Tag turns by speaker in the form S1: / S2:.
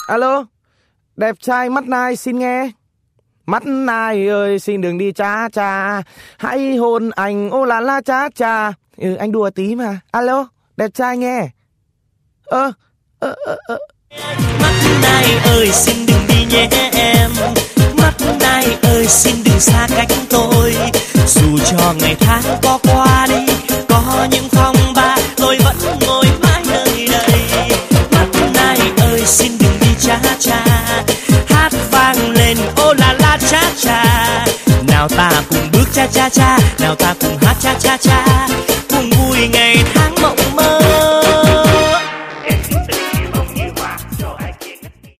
S1: Alo, đẹp trai mắt nai xin nghe. Mắt nai ơi xin đừng đi cha cha, hãy hôn anh ô là la cha cha. Anh đùa tí mà. Alo, đẹp trai nghe.
S2: Mắt nai ơi xin đừng đi nhé em. Mắt nai ơi xin đừng xa cách tôi. Dù cho ngày tháng có qua đi, có những phong ba, tôi vẫn ngồi mãi nơi đây. Mắt nai ơi xin đừng đi cha cha, hát vang lên ô là la cha cha. Nào ta cùng bước cha cha cha, nào ta cùng hát cha cha cha.